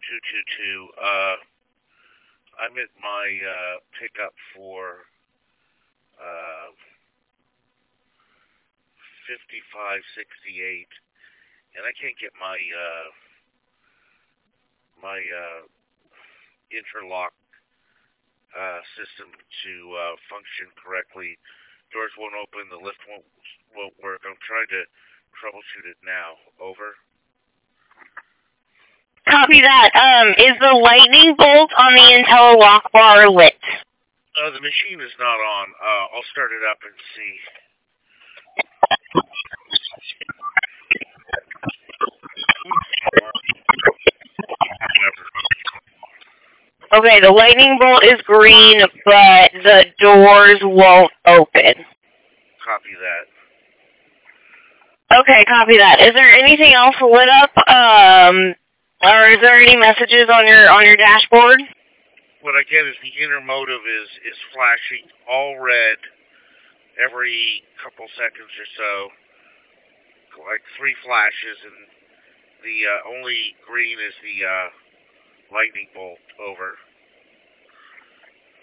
222. I'm at my pickup for 5568, and I can't get my interlock system to function correctly. Doors won't open, the lift won't work. I'm trying to troubleshoot it now. Over. Copy that. Is the lightning bolt on the Intel lock bar lit? The machine is not on. I'll start it up and see. Okay, the lightning bolt is green, but the doors won't open. Copy that. Okay, copy that. Is there anything else lit up? Or is there any messages on your dashboard? What I get is the inner motive is flashing all red every couple seconds or so, like 3 flashes, and the only green is the lightning bolt. Over.